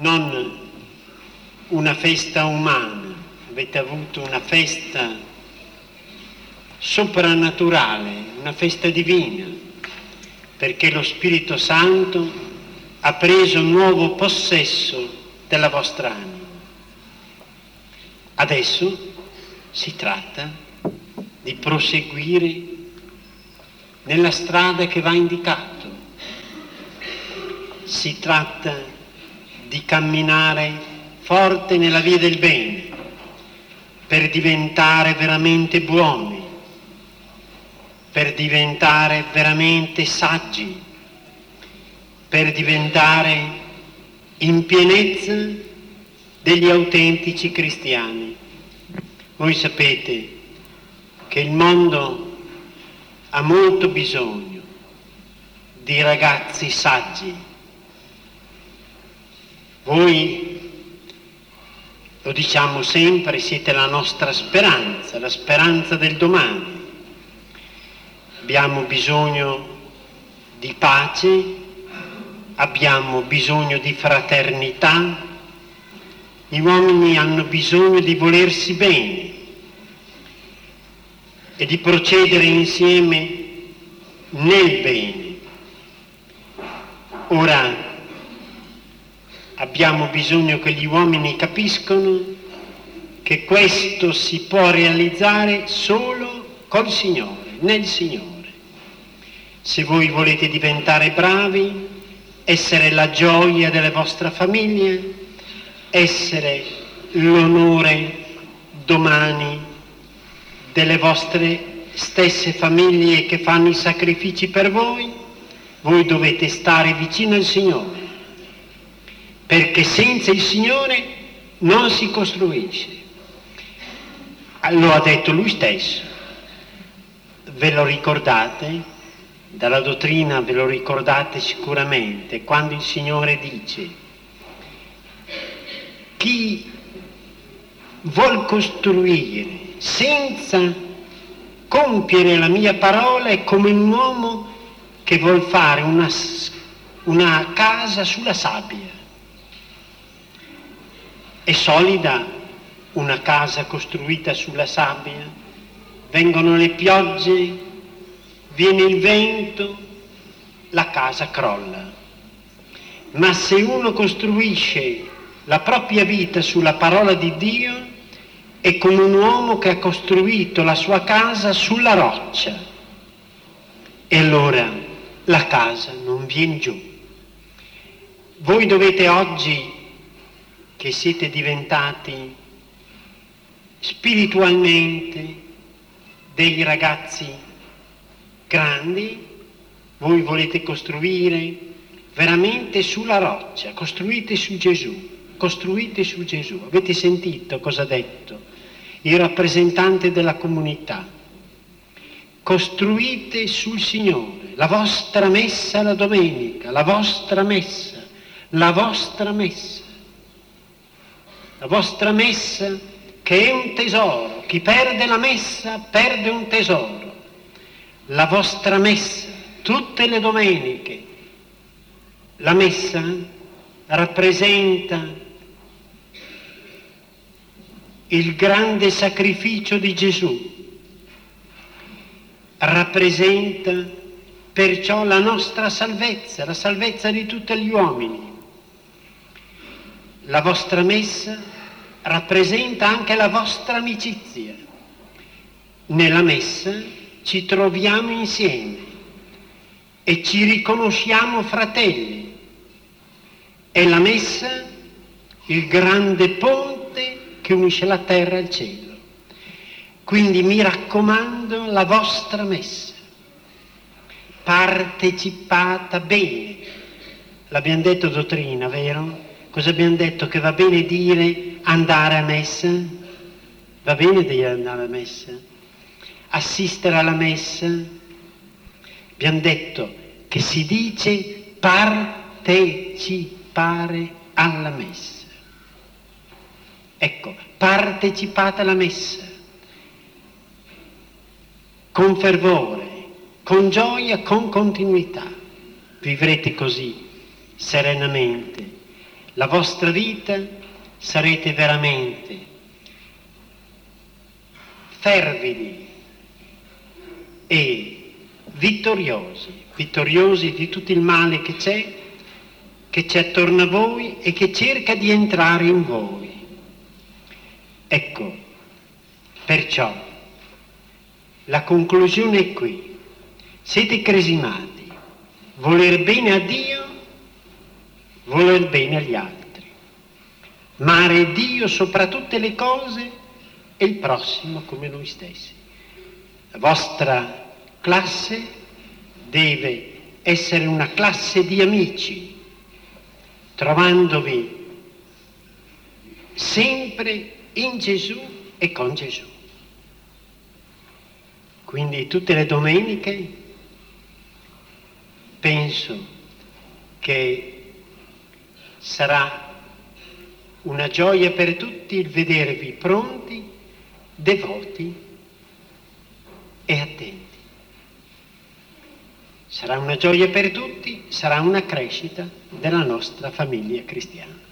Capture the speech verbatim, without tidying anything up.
non una festa umana, avete avuto una festa soprannaturale, una festa divina, perché lo Spirito Santo ha preso nuovo possesso della vostra anima. Adesso si tratta di proseguire nella strada che va indicato. Si tratta di camminare forte nella via del bene per diventare veramente buoni, per diventare veramente saggi, per diventare in pienezza degli autentici cristiani. Voi sapete che il mondo ha molto bisogno di ragazzi saggi. Voi, lo diciamo sempre, siete la nostra speranza, la speranza del domani. Abbiamo bisogno di pace, abbiamo bisogno di fraternità, gli uomini hanno bisogno di volersi bene e di procedere insieme nel bene. Ora abbiamo bisogno che gli uomini capiscono che questo si può realizzare solo col Signore, nel Signore. Se voi volete diventare bravi, essere la gioia delle vostre famiglie, essere l'onore domani delle vostre stesse famiglie che fanno i sacrifici per voi, voi dovete stare vicino al Signore, perché senza il Signore non si costruisce. Lo ha detto Lui stesso. Ve lo ricordate? Dalla dottrina ve lo ricordate sicuramente, quando il Signore dice: chi vuol costruire senza compiere la mia parola è come un uomo che vuol fare una, una casa sulla sabbia. È solida una casa costruita sulla sabbia? Vengono le piogge, viene il vento, la casa crolla. Ma se uno costruisce la propria vita sulla parola di Dio, è come un uomo che ha costruito la sua casa sulla roccia. E allora la casa non viene giù. Voi dovete oggi, che siete diventati spiritualmente dei ragazzi grandi, voi volete costruire veramente sulla roccia, costruite su Gesù, costruite su Gesù. Avete sentito cosa ha detto il rappresentante della comunità? Costruite sul Signore, la vostra messa la domenica, la vostra messa, la vostra messa, la vostra messa che è un tesoro. Chi perde la messa perde un tesoro. La vostra messa, tutte le domeniche. La messa rappresenta il grande sacrificio di Gesù, rappresenta perciò la nostra salvezza, la salvezza di tutti gli uomini. La vostra messa rappresenta anche la vostra amicizia. Nella messa ci troviamo insieme e ci riconosciamo fratelli. È la messa il grande ponte che unisce la terra e il cielo. Quindi mi raccomando, la vostra messa, partecipata bene. L'abbiamo detto dottrina, vero? Cosa abbiamo detto? Che va bene dire andare a messa? Va bene dire andare a messa? Assistere alla messa? Abbiamo detto che si dice partecipare alla messa. Ecco, partecipate alla messa con fervore, con gioia, con continuità. Vivrete così, serenamente, la vostra vita sarete veramente fervidi e vittoriosi, vittoriosi di tutto il male che c'è, che c'è attorno a voi e che cerca di entrare in voi. Ecco, perciò, la conclusione è qui. Siete cresimati, voler bene a Dio, voler bene agli altri, amare Dio sopra tutte le cose e il prossimo come noi stessi. La vostra classe deve essere una classe di amici, trovandovi sempre in Gesù e con Gesù. Quindi tutte le domeniche penso che sarà una gioia per tutti il vedervi pronti, devoti e attenti. Sarà una gioia per tutti, sarà una crescita della nostra famiglia cristiana.